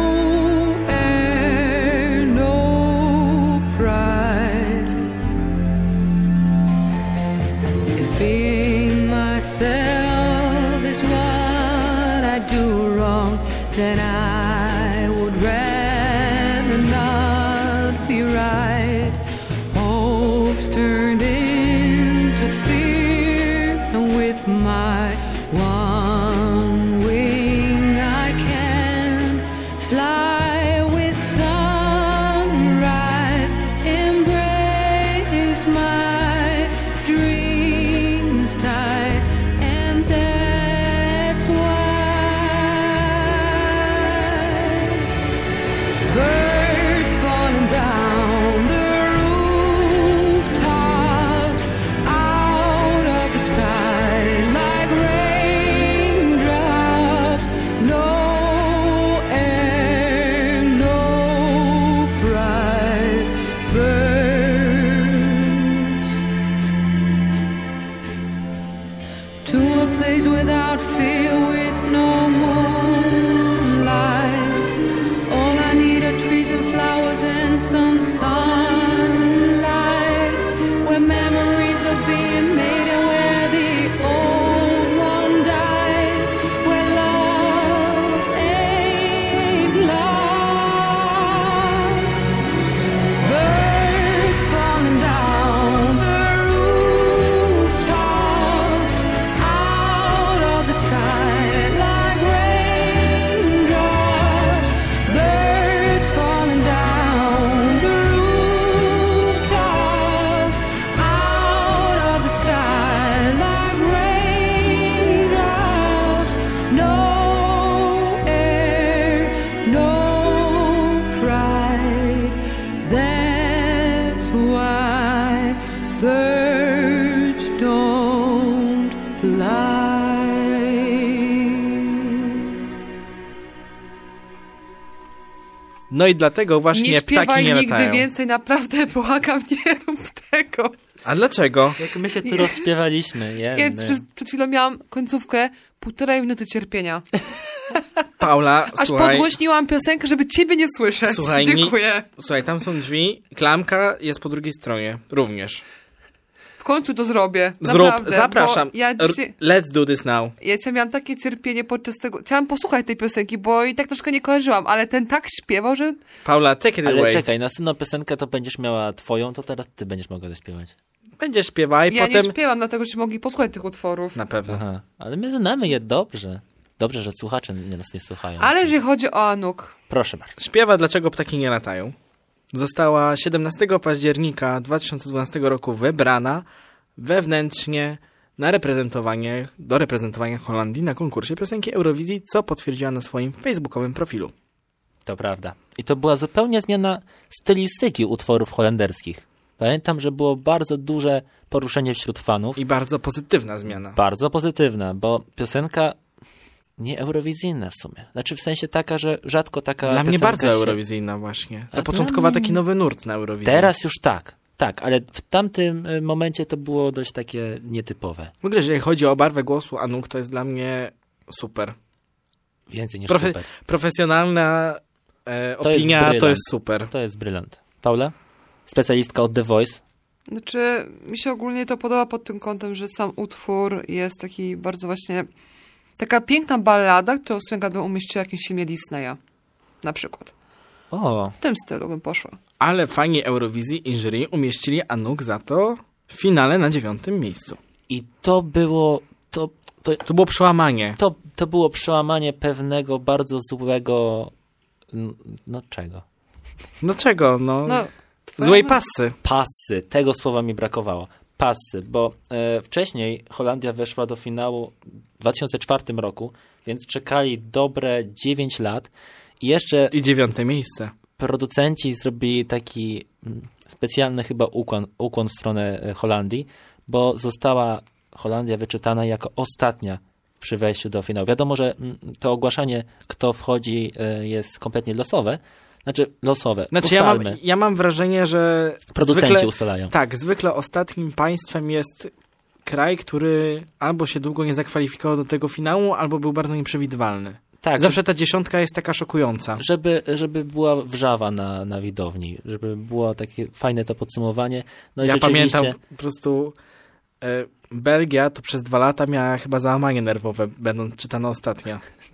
wrong, then I would rather not be right. Hopes turned into fear, and with my one wing I can't fly with sunrise, embrace my dreams tight, and that's why birds falling down the rooftops, out of the sky like raindrops. No air, no pride. Birds to a place without fear, with no moonlight. All I need are trees and flowers and some sunlight, where memories are being made and where the old one dies, where love ain't lost. Birds falling down the rooftops, out of the sky like raindrops. Birds falling down the rooftops, out of the sky like raindrops. No air, no pride. That's why birds don't fly. No i dlatego właśnie Nie ptaki śpiewaj nie nigdy latają. więcej, naprawdę błagam, nie rób tego. A dlaczego? Jak my się tu rozśpiewaliśmy. Ja Jeny. przed chwilą miałam końcówkę, 1,5 minuty cierpienia. Paula, Aż słuchaj, podgłośniłam piosenkę, żeby ciebie nie słyszeć. Słuchaj, Dziękuję. słuchaj, tam są drzwi, klamka jest po drugiej stronie, również. W końcu to zrobię. Zrób, Naprawdę, zapraszam. bo Ja, dzisiaj, Let's do this now. ja miałam takie cierpienie podczas tego... Chciałam posłuchać tej piosenki, bo i tak troszkę nie kojarzyłam, ale ten tak śpiewał, że... Paula, take it Ale away. czekaj, następną piosenkę to będziesz miała twoją, to teraz ty będziesz mogła zaśpiewać. Będziesz śpiewaj, Ja potem... nie śpiewam, dlatego że mogli posłuchać tych utworów. Na pewno. Aha, ale my znamy je dobrze. Dobrze, że słuchacze nas nie słuchają. Ale jeżeli chodzi o Anuk, Proszę bardzo. Śpiewa Dlaczego ptaki nie latają. Została 17 października 2012 roku wybrana wewnętrznie do reprezentowania Holandii na konkursie piosenki Eurowizji, co potwierdziła na swoim facebookowym profilu. To prawda. I to była zupełnie zmiana stylistyki utworów holenderskich. Pamiętam, że było bardzo duże poruszenie wśród fanów. I bardzo pozytywna zmiana. Bardzo pozytywna, bo piosenka nie eurowizyjna w sumie. Znaczy w sensie taka, że rzadko taka Dla mnie piosenka bardzo się... eurowizyjna właśnie. A Zapoczątkowa dla mnie- taki nowy nurt na Eurowizji. Teraz już tak. Tak, ale w tamtym momencie to było dość takie nietypowe. W ogóle, jeżeli chodzi o barwę głosu Anuk, to jest dla mnie super. Więcej niż Profe- super. Profesjonalna To jest opinia to brylant. jest super. To jest brylant. Paula? Specjalistka od The Voice. znaczy mi się ogólnie to podoba pod tym kątem, że sam utwór jest taki bardzo właśnie... Taka piękna ballada, którą Svenga bym umieściła w jakimś filmie Disneya. Na przykład. O, W tym stylu bym poszła. Ale fani Eurowizji i jury umieścili Anuk za to w finale na 9. miejscu. i to było... To było przełamanie. To było przełamanie pewnego bardzo złego... No czego? No czego? No, No, złej pasy. Pasy. Tego słowa mi brakowało. Pasy, bo wcześniej Holandia weszła do finału w 2004 roku, więc czekali dobre 9 lat i jeszcze I 9. miejsce. producenci zrobili taki specjalny chyba ukłon w stronę Holandii, bo została Holandia wyczytana jako ostatnia przy wejściu do finału. Wiadomo, że to ogłaszanie, kto wchodzi, jest kompletnie losowe. Znaczy losowe. Znaczy Ustalmy. ja mam wrażenie, że Producenci zwykle, ustalają. tak, zwykle ostatnim państwem jest kraj, który albo się długo nie zakwalifikował do tego finału, albo był bardzo nieprzewidywalny. Tak, Zawsze ta 10 jest taka szokująca. żeby była wrzawa na widowni, żeby było takie fajne to podsumowanie. No i Ja rzeczywiście, pamiętam po prostu Belgia to przez 2 lata miała chyba załamanie nerwowe, będąc czytana ostatnia.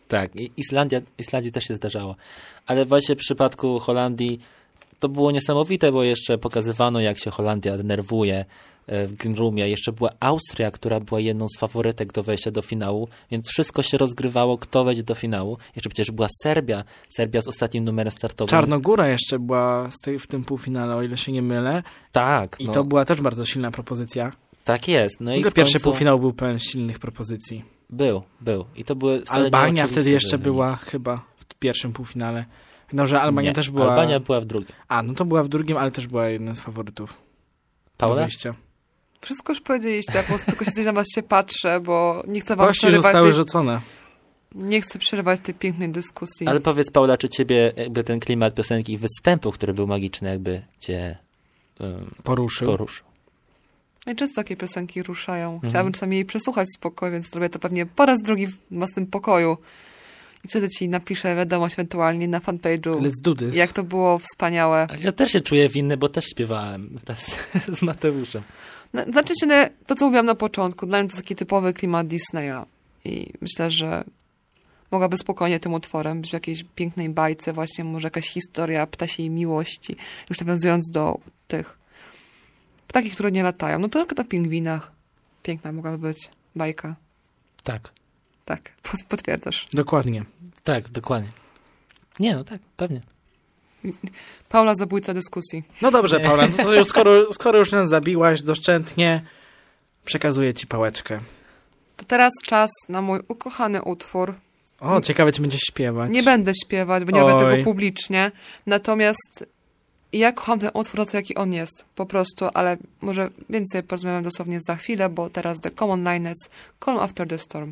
Tak, i Islandii też się zdarzało. Ale właśnie w przypadku Holandii to było niesamowite, bo jeszcze pokazywano, jak się Holandia denerwuje w Green Roomie. Jeszcze była Austria, która była jedną z faworytek do wejścia do finału, więc wszystko się rozgrywało, kto wejdzie do finału. Jeszcze przecież była Serbia z ostatnim numerem startowym. Czarnogóra jeszcze była w tym półfinale, o ile się nie mylę. Tak. I to była też bardzo silna propozycja. Tak jest. No i pierwszy półfinał był pełen silnych propozycji. Był. I to były Albania wtedy jeszcze była chyba w pierwszym półfinale. No, że Albania też była... Albania była w drugim. No to była w drugim, ale też była jednym z faworytów. Paula? Wszystko już powiedzieliście, ja po prostu tylko się na was się patrzę, bo nie chcę wam Kości zostały rzucone. Nie chcę przerywać tej pięknej dyskusji. Ale powiedz, Paula, czy ciebie jakby ten klimat piosenki i występu, który był magiczny, jakby cię poruszył? I często takie piosenki ruszają. Chciałabym czasami jej przesłuchać w spokoju, więc zrobię to pewnie po raz drugi w własnym pokoju. I wtedy ci napiszę wiadomość ewentualnie na fanpage'u. Let's do this. Jak to było wspaniałe. Ale ja też się czuję winny, bo też śpiewałem raz z Mateuszem. Znaczy się, to co mówiłam na początku, dla mnie to taki typowy klimat Disneya. I myślę, że mogłaby spokojnie tym utworem być w jakiejś pięknej bajce, właśnie może jakaś historia ptasiej miłości. Już nawiązując do tych ptaki, które nie latają. No to tylko na pingwinach. Piękna mogłaby być bajka. Tak. Tak, potwierdzasz. Dokładnie. Tak, dokładnie. Nie, no tak, pewnie. Paula, zabójca dyskusji. No dobrze, Paula, no to już, skoro już nas zabiłaś doszczętnie, przekazuję ci pałeczkę. To teraz czas na mój ukochany utwór. O, ciekawe, czy będziesz śpiewać. Nie będę śpiewać, bo nie robię tego publicznie. Natomiast ja kocham ten utwór, to jaki on jest. Po prostu, ale może więcej porozmawiam dosłownie za chwilę, bo teraz The Common Linets, Calm After the Storm.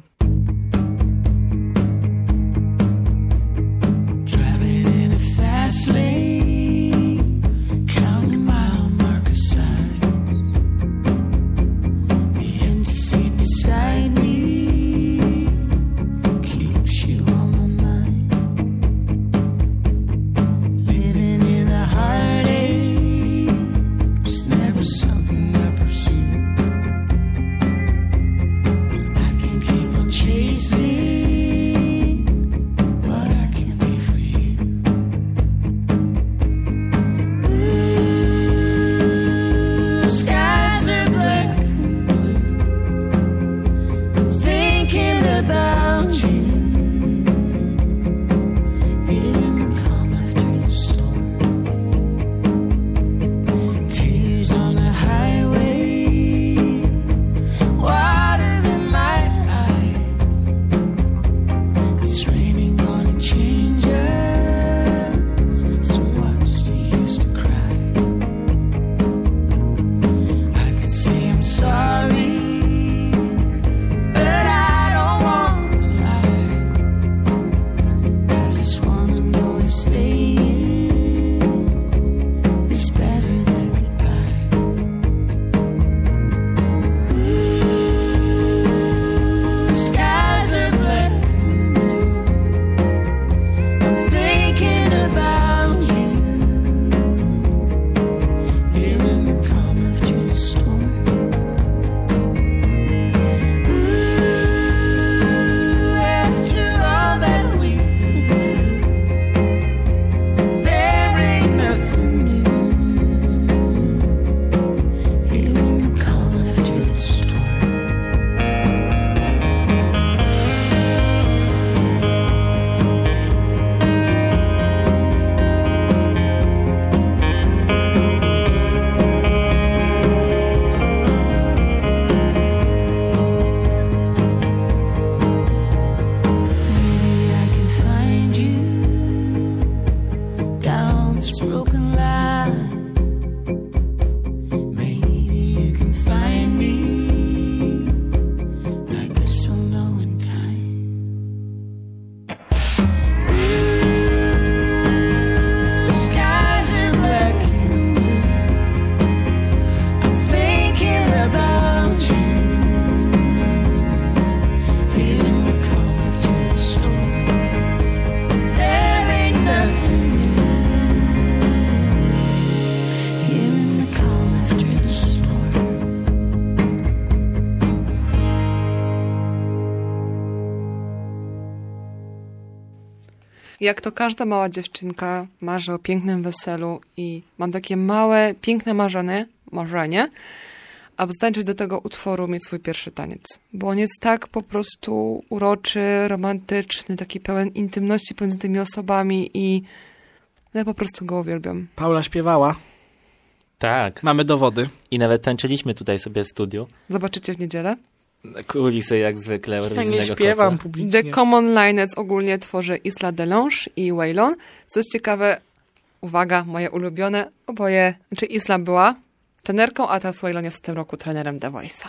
Fast lane, counting mile marker signs. The empty seat beside me keeps you on my mind. Living in a heartache was never something I pursued. I can keep on chasing. Jak to każda mała dziewczynka marzy o pięknym weselu i mam takie małe, piękne marzenie, aby zatańczyć do tego utworu, mieć swój pierwszy taniec. Bo on jest tak po prostu uroczy, romantyczny, taki pełen intymności pomiędzy tymi osobami i ja po prostu go uwielbiam. Paula śpiewała. Tak. Mamy dowody. I nawet tańczyliśmy tutaj sobie w studiu. Zobaczycie w niedzielę. Kulisy jak zwykle. Ja rodzinnego nie śpiewam kotla. publicznie. The Common Linets ogólnie tworzy Isla Delange i Waylon. Co jest ciekawe, uwaga, moje ulubione, oboje, znaczy Isla była trenerką, a teraz Waylon jest w tym roku trenerem The Voice'a.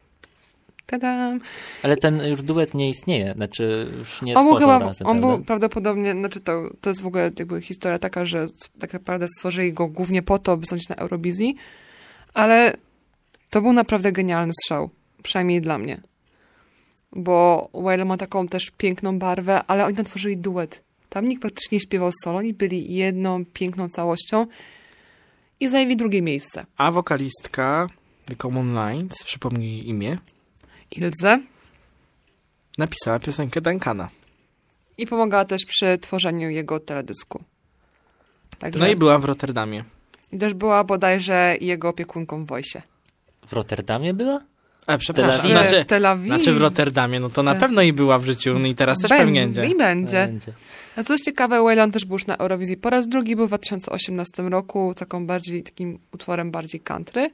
Tadam! Ale ten już duet nie istnieje. Znaczy już nie On był tworzą chyba, razem, on prawda? był prawdopodobnie, znaczy to jest w ogóle jakby historia taka, że tak naprawdę stworzyli go głównie po to, by sądzić na Eurowizji, ale to był naprawdę genialny strzał, przynajmniej dla mnie. Bo Waylon ma taką też piękną barwę, ale oni tam tworzyli duet. Tam nikt praktycznie nie śpiewał solo, oni byli jedną piękną całością i zajęli drugie miejsce. A wokalistka The Common Lines, przypomnij imię, Ilze napisała piosenkę Duncana. i pomagała też przy tworzeniu jego teledysku. Także, No i była w Rotterdamie. i też była bodajże jego opiekunką w Voice'ie. W Rotterdamie była? Przepraszam. Tel Awiw. W Tel Awiw. Znaczy w Rotterdamie, no to na Tak. pewno i była w życiu, no i teraz też pewnie będzie. I będzie. Będzie. A co jest ciekawe, Waylon też był już na Eurowizji po raz drugi, był w 2018 roku, takim utworem bardziej country.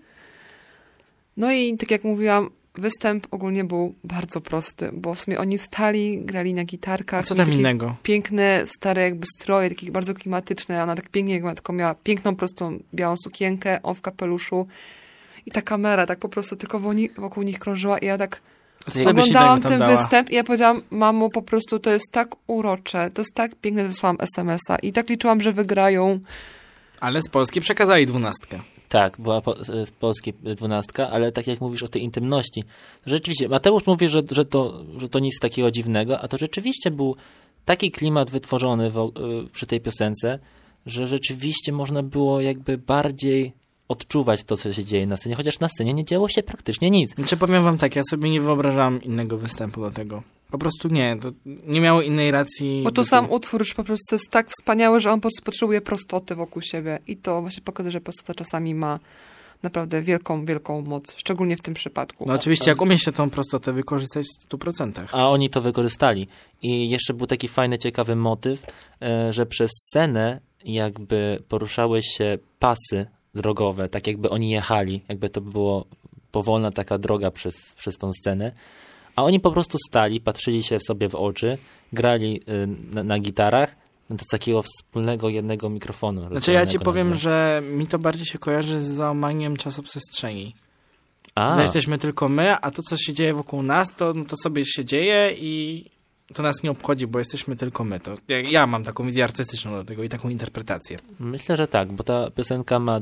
No i tak jak mówiłam, występ ogólnie był bardzo prosty, bo w sumie oni stali, grali na gitarkach. A co mieli tam takie innego? Piękne, stare jakby stroje, takie bardzo klimatyczne. Ona tak pięknie, jakby tylko miała piękną, prostą, białą sukienkę, on w kapeluszu. I ta kamera tak po prostu tylko wokół nich krążyła i ja tak Co byś oglądałam innego tam ten dała? występ i ja powiedziałam, mamo, po prostu to jest tak urocze, to jest tak piękne, wysłałam SMS-a i tak liczyłam, że wygrają. Ale z Polski przekazali 12. Tak, była z Polski 12, ale tak jak mówisz o tej intymności, rzeczywiście, Mateusz mówi, że to nic takiego dziwnego, a to rzeczywiście był taki klimat wytworzony przy tej piosence, że rzeczywiście można było jakby bardziej odczuwać to, co się dzieje na scenie, chociaż na scenie nie działo się praktycznie nic. Znaczy powiem wam tak, ja sobie nie wyobrażam innego występu do tego. Po prostu nie, to nie miało innej racji. Bo to sam utwór już po prostu jest tak wspaniały, że on po prostu potrzebuje prostoty wokół siebie i to właśnie pokazuje, że prostota czasami ma naprawdę wielką, wielką moc, szczególnie w tym przypadku. No oczywiście, jak umie się tą prostotę wykorzystać w 100%. A oni to wykorzystali. I jeszcze był taki fajny, ciekawy motyw, że przez scenę jakby poruszały się pasy drogowe, tak jakby oni jechali, jakby to było powolna taka droga przez tą scenę, a oni po prostu stali, patrzyli się sobie w oczy, grali na gitarach do takiego wspólnego jednego mikrofonu. Znaczy ja ci rozdzielnego powiem, na dwa. że mi to bardziej się kojarzy z załamaniem czasoprzestrzeni. A, Że jesteśmy tylko my, a to, co się dzieje wokół nas, to sobie się dzieje i to nas nie obchodzi, bo jesteśmy tylko my. To ja mam taką wizję artystyczną do tego i taką interpretację. myślę, że tak, bo ta piosenka ma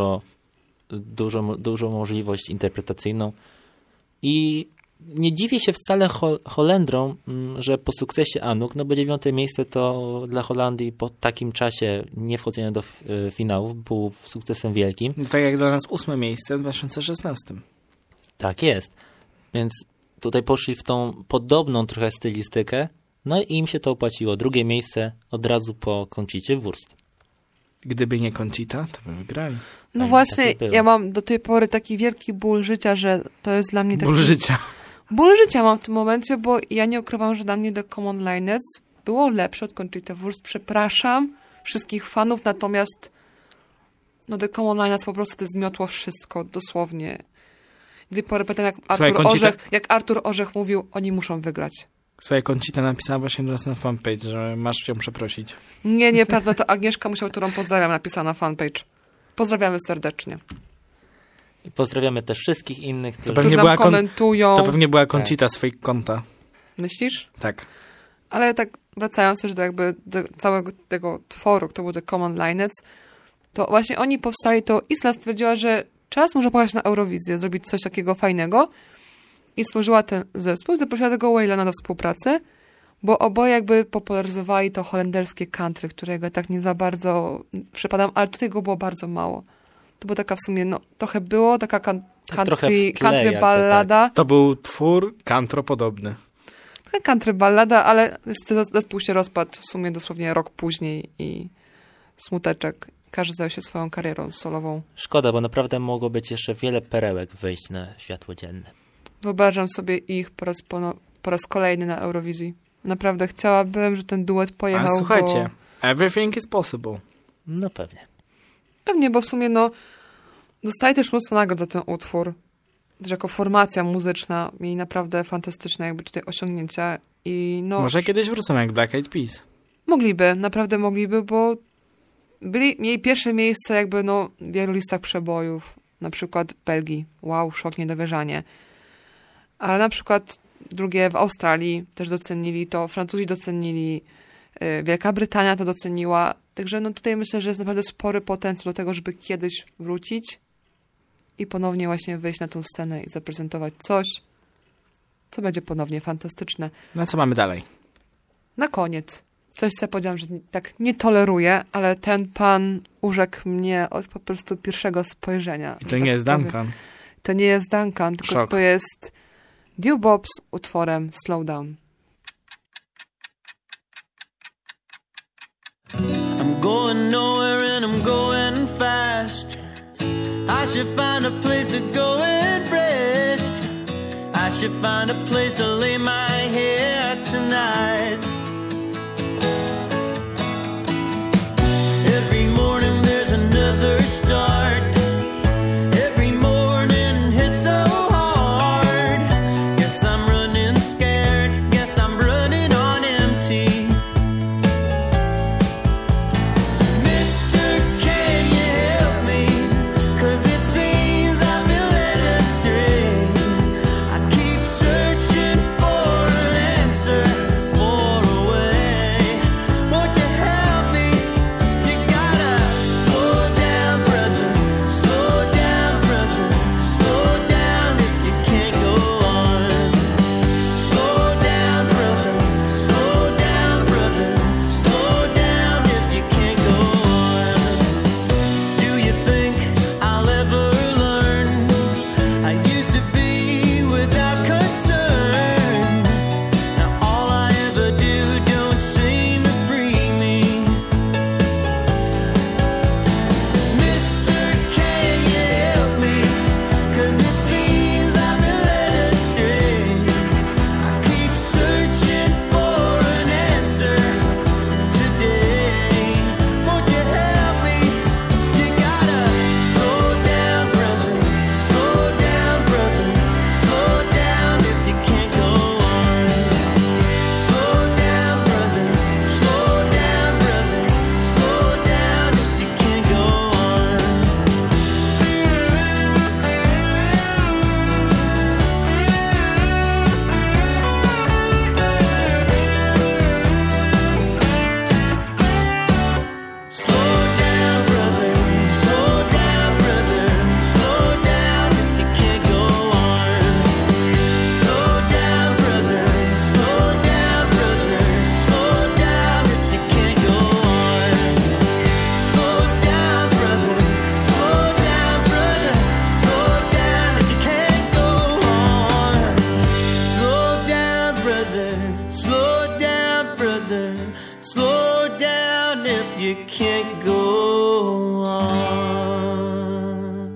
dużą możliwość interpretacyjną i nie dziwię się wcale Holendrom, że po sukcesie Anouk, no bo 9. miejsce to dla Holandii po takim czasie nie wchodzenia do finałów był sukcesem wielkim. No, tak jak dla nas 8. miejsce w 2016. Tak jest. Więc tutaj poszli w tą podobną trochę stylistykę, no i im się to opłaciło. 2. miejsce od razu po Conchicie Wurst. Gdyby nie Conchita, to by wygrali. No Tak, właśnie, tak było. ja mam do tej pory taki wielki ból życia, że to jest dla mnie taki... Ból życia. Ból życia mam w tym momencie, bo ja nie ukrywam, że dla mnie The Common Linets było lepsze od Conchita Wurst. Przepraszam wszystkich fanów, natomiast no The Common Linets po prostu to zmiotło wszystko, dosłownie. Gdy pamiętam, jak Artur Orzech mówił, oni muszą wygrać. Słuchaj, Conchita napisała właśnie do nas na fanpage, że masz ją przeprosić. Nie, nieprawda, to Agnieszka Musiał, którą pozdrawiam, napisała na fanpage. Pozdrawiamy serdecznie. I pozdrawiamy też wszystkich innych, którzy... pewnie Którzy była nam komentują. To pewnie była Conchita z fake konta. Myślisz? Tak. Ale tak wracając też do całego tego tworu, to był The Common Linets, to właśnie oni powstali, to Isla stwierdziła, że czas może pojechać na Eurowizję, zrobić coś takiego fajnego i stworzyła ten zespół, zaprosiła tego Waylona do współpracy, bo oboje jakby popularyzowali to holenderskie country, którego tak nie za bardzo przypadam, ale tutaj go było bardzo mało. To była taka w sumie, no trochę było, taka trochę w tle country jakby, ballada. To był twór kantropodobny. country ballada, ale zespół się rozpadł w sumie dosłownie rok później i smuteczek. Każdy zajął się swoją karierą solową. Szkoda, bo naprawdę mogło być jeszcze wiele perełek wyjść na światło dzienne. Wyobrażam sobie ich po raz kolejny na Eurowizji. Naprawdę chciałabym, że ten duet pojechał. Ale słuchajcie, everything is possible. No pewnie. Pewnie, bo w sumie dostaje też mnóstwo nagród za ten utwór. Też jako formacja muzyczna mieli naprawdę fantastyczne jakby tutaj osiągnięcia. I Może kiedyś wrócą jak Black Eyed Peas. Naprawdę mogliby, bo mieli pierwsze miejsce jakby w wielu listach przebojów. Na przykład w Belgii. Wow, szok, niedowierzanie. Ale na przykład drugie w Australii też docenili to, Francuzi docenili, Wielka Brytania to doceniła. Także tutaj myślę, że jest naprawdę spory potencjał do tego, żeby kiedyś wrócić i ponownie właśnie wyjść na tą scenę i zaprezentować coś, co będzie ponownie fantastyczne. No co mamy dalej? Na koniec. Coś, co powiedziałam, że tak nie toleruję, ale ten pan urzekł mnie od po prostu pierwszego spojrzenia. I to nie jest Duncan. To nie jest Duncan, tylko Szok. to jest Dewbop z utworem Slow Down. I'm going nowhere and I'm going fast. I should find a place to go and rest. I should find a place to lay my head tonight. Every morning there's another start. Every morning hits so hard. Guess I'm running scared. Guess I'm running on empty. Mister, can you help me? 'Cause it seems I've been led astray. I keep searching for an answer, for a way. Won't you help me? You gotta slow down, brother. Slow down, brother. Slow down if you can't go on. Slow down, brother. Slow down, brother. Slow down if you can't go on. Do you think I'll ever learn? I used to be without concern. Now all I ever do don't seem to free me. Mister, can you help me? 'Cause it seems I've been led astray. I keep searching for an answer today. Won't you help me? You gotta slow down, brother. Slow down, brother. Slow down if you can't go on. Slow down, brother. Slow down, brother. Slow down if you can't go on. Slow down, brother. Slow down, brother. Slow down if you can't go on. Slow down, brother. Slow down, brother. Slow down if you can't go on. Slow down, brother. Slow down, brother. Slow down if you can't go on. Slow down, brother. Slow down, brother. Slow down if you can't go on.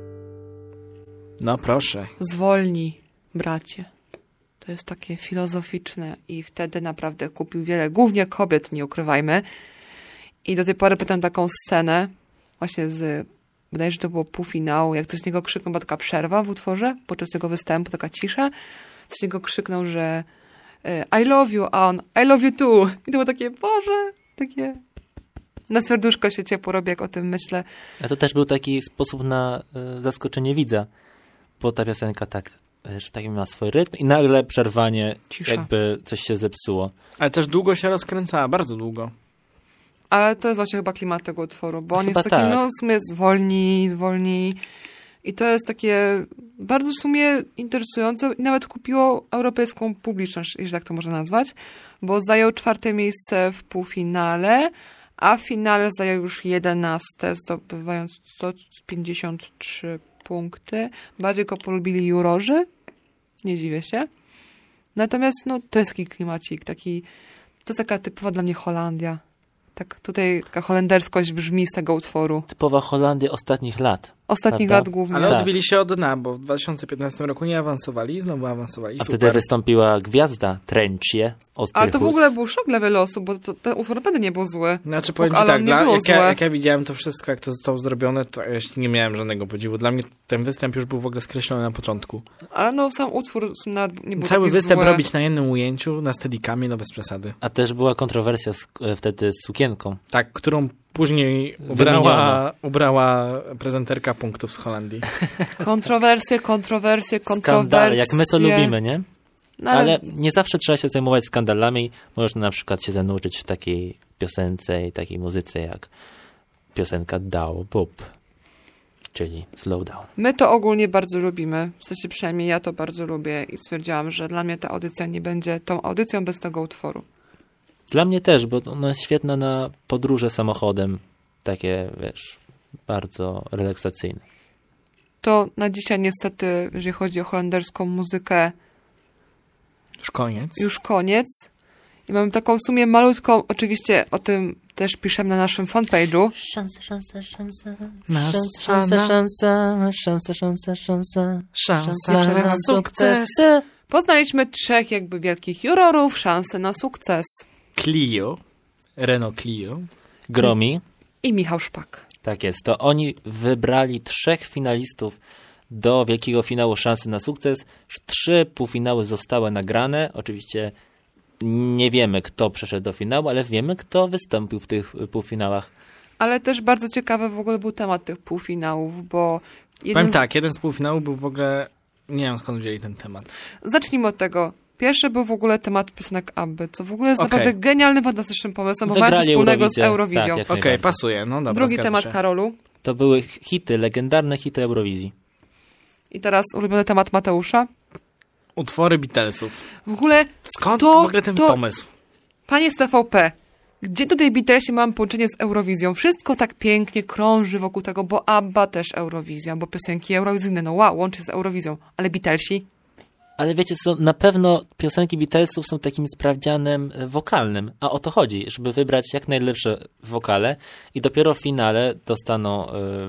No proszę. Zwolnij, bracie. To jest takie filozoficzne i wtedy naprawdę kupił wiele, głównie kobiet, nie ukrywajmy. I do tej pory pytam taką scenę, właśnie wydaje się, że to było półfinału, jak ktoś z niego krzyknął, była taka przerwa w utworze, podczas tego występu, taka cisza, z niego krzyknął, że I love you, a on I love you too. I to było takie, Boże, takie na serduszko się ciepło robi, jak o tym myślę. A to też był taki sposób na zaskoczenie widza, bo ta piosenka że tak ma swój rytm i nagle przerwanie, Cisza. jakby coś się zepsuło. Ale też długo się rozkręcała, bardzo długo. Ale to jest właśnie chyba klimat tego utworu, bo on Chyba jest taki, tak. w sumie zwolnij. I to jest takie bardzo w sumie interesujące i nawet kupiło europejską publiczność, jeśli tak to można nazwać, bo zajął 4. miejsce w półfinale, a w finale zajął już 11, zdobywając 153 punkty. Bardziej go polubili jurorzy, nie dziwię się. Natomiast no, to jest taki klimacik, to jest taka typowa dla mnie Holandia. Tak tutaj taka holenderskość brzmi z tego utworu. Typowa Holandia ostatnich lat. Ostatnich Prawda? lat głównie. Ale Tak. odbili się od dna, bo w 2015 roku nie awansowali, znowu awansowali. A Super. wtedy wystąpiła gwiazda Trenchie, Ale to w ogóle był szok dla wielu osób, bo ten utwór naprawdę nie był zły. Znaczy powiem ci ale tak, on nie było złe. jak ja widziałem to wszystko, jak to zostało zrobione, to ja nie miałem żadnego podziwu. Dla mnie ten występ już był w ogóle skreślony na początku. Ale no sam utwór nie był Cały taki występ zły. robić na jednym ujęciu, na steadicamie, no bez przesady. A też była kontrowersja wtedy z sukienką. Tak, którą później ubrała prezenterka punktów z Holandii. Kontrowersje. Skandale, jak my to lubimy, nie? No, Ale nie zawsze trzeba się zajmować skandalami. Można na przykład się zanurzyć w takiej piosence i takiej muzyce jak piosenka Dow Boop, czyli Slow Down. My to ogólnie bardzo lubimy. W sensie przynajmniej ja to bardzo lubię i stwierdziłam, że dla mnie ta audycja nie będzie tą audycją bez tego utworu. Dla mnie też, bo ona jest świetna na podróże samochodem. Takie, wiesz, bardzo relaksacyjne. To na dzisiaj niestety, jeżeli chodzi o holenderską muzykę, Już koniec. już koniec. I mamy taką w sumie malutką, oczywiście o tym też piszemy na naszym fanpage'u. Szansa na sukces. Poznaliśmy 3 jakby wielkich jurorów, szansę na sukces. Clio, Renault Clio. Gromi. I Michał Szpak. Tak jest. To oni wybrali 3 finalistów do wielkiego finału Szansy na sukces. 3 półfinały zostały nagrane. Oczywiście nie wiemy, kto przeszedł do finału, ale wiemy, kto wystąpił w tych półfinałach. Ale też bardzo ciekawy w ogóle był temat tych półfinałów, bo Powiem tak, jeden z półfinałów był w ogóle... Nie wiem, skąd wzięli ten temat. Zacznijmy od tego. Pierwszy był w ogóle temat piosenek Abby, co w ogóle jest Okej. naprawdę genialnym, fantastycznym pomysłem, bo ma Wygrali coś wspólnego Eurowizję. z Eurowizją. Tak, jak Okej, najbardziej. pasuje. No dobra, Drugi zgadza temat się. Karolu. To były hity, legendarne hity Eurowizji. I teraz ulubiony temat Mateusza. Utwory Beatlesów. W ogóle, Skąd To- w ogóle ten to- pomysł? panie z TVP, gdzie tutaj Beatlesi mam połączenie z Eurowizją? Wszystko tak pięknie krąży wokół tego, bo Abba też Eurowizja, bo piosenki eurowizyjne, no wow, łączy z Eurowizją. Ale Beatlesi? Ale wiecie co, na pewno piosenki Beatlesów są takim sprawdzianem wokalnym, a o to chodzi, żeby wybrać jak najlepsze wokale i dopiero w finale dostaną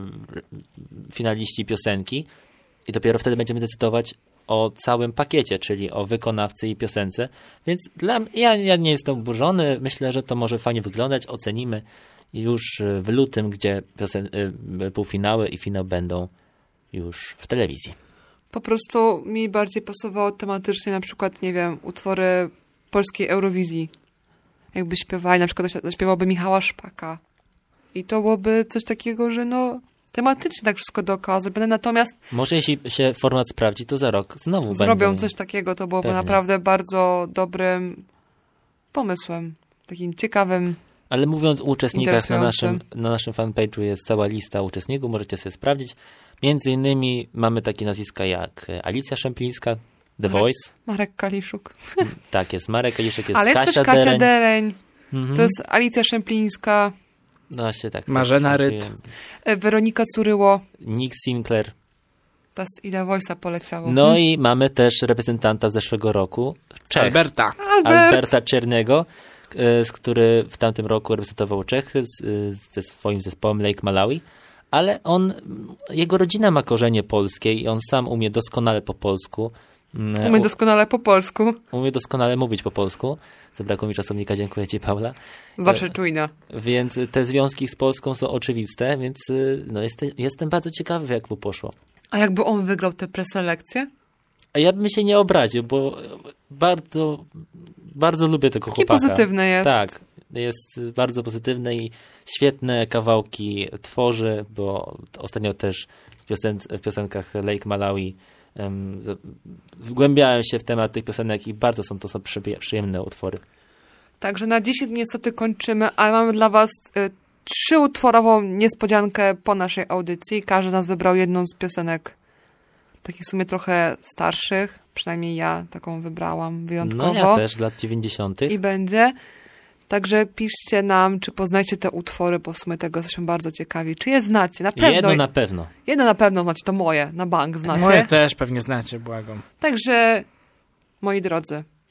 finaliści piosenki i dopiero wtedy będziemy decydować o całym pakiecie, czyli o wykonawcy i piosence, więc ja nie jestem oburzony, myślę, że to może fajnie wyglądać, ocenimy już w lutym, gdzie półfinały i finał będą już w telewizji. Po prostu mi bardziej pasowało tematycznie na przykład, nie wiem, utwory polskiej Eurowizji. Jakby śpiewali, na przykład zaśpiewałby Michała Szpaka. I to byłoby coś takiego, że no tematycznie tak wszystko dookoła zrobione, natomiast Może jeśli się format sprawdzi, to za rok znowu zrobią będą. coś takiego, to byłoby Pewnie. naprawdę bardzo dobrym pomysłem. Takim ciekawym. Ale mówiąc o uczestnikach, na Interesującym. naszym fanpage'u jest cała lista uczestników, możecie sobie sprawdzić. Między innymi mamy takie nazwiska jak Alicja Szemplińska, The Voice, Marek Kaliszuk. tak jest, Marek Kaliszek, jest Ale jest Kasia też Kasia Dereń. Dereń. Mhm. To jest Alicja Szemplińska, No właśnie tak. Marzena tak, Ryt. Weronika Curyło. Nick Sinclair. Teraz ile Voice'a poleciało. No i mamy też reprezentanta z zeszłego roku, Czech, Alberta. Alberta Czernego, który w tamtym roku reprezentował Czechy ze swoim zespołem Lake Malawi, ale jego rodzina ma korzenie polskie i on sam umie doskonale po polsku. Umie doskonale po polsku. Umie doskonale mówić po polsku. Zabrakło mi czasownika, dziękuję ci, Paula. Zawsze czujna. Więc te związki z Polską są oczywiste, więc no, jestem bardzo ciekawy, jak mu poszło. A jakby on wygrał tę preselekcję? A ja bym się nie obraził, bo bardzo, bardzo lubię tego Taki chłopaka. pozytywny jest. Tak, jest bardzo pozytywny i świetne kawałki tworzy, bo ostatnio też w piosenkach Lake Malawi wgłębiałem się w temat tych piosenek i bardzo są to przyjemne utwory. Także na dzisiaj niestety kończymy, ale mamy dla was 3-utworową niespodziankę po naszej audycji. Każdy z nas wybrał jedną z piosenek takich w sumie trochę starszych. Przynajmniej ja taką wybrałam wyjątkowo. No ja też, lat 90. I będzie. Także piszcie nam, czy poznajcie te utwory, bo w sumie tego jesteśmy bardzo ciekawi. Czy je znacie? Na pewno. Jedno na pewno. Jedno na pewno znacie, to moje, na bank znacie. Moje też pewnie znacie, błagam. Także, moi drodzy,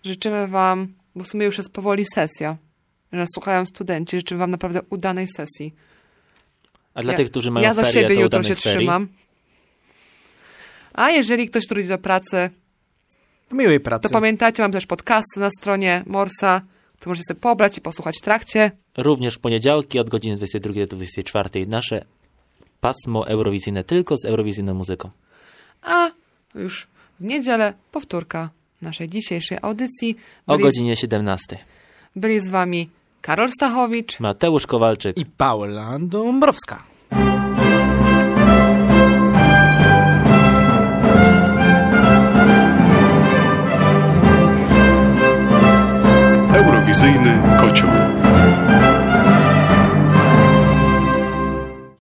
Życzymy wam, bo w sumie już jest powoli sesja, że nas słuchają studenci, życzę wam naprawdę udanej sesji. A dla tych, którzy mają ja za ferie, siebie to jutro udanych się ferii. trzymam. A jeżeli ktoś tu idzie do pracy, Miłej pracy. to pamiętajcie, mam też podcasty na stronie Morsa, to możecie sobie pobrać i posłuchać w trakcie. Również w poniedziałki od godziny 22 do 24 nasze pasmo eurowizyjne tylko z eurowizyjną muzyką. A już w niedzielę powtórka naszej dzisiejszej audycji. O godzinie 17. Byli z wami Karol Stachowicz, Mateusz Kowalczyk I Paula Dąbrowska. Eurowizyjny kocioł.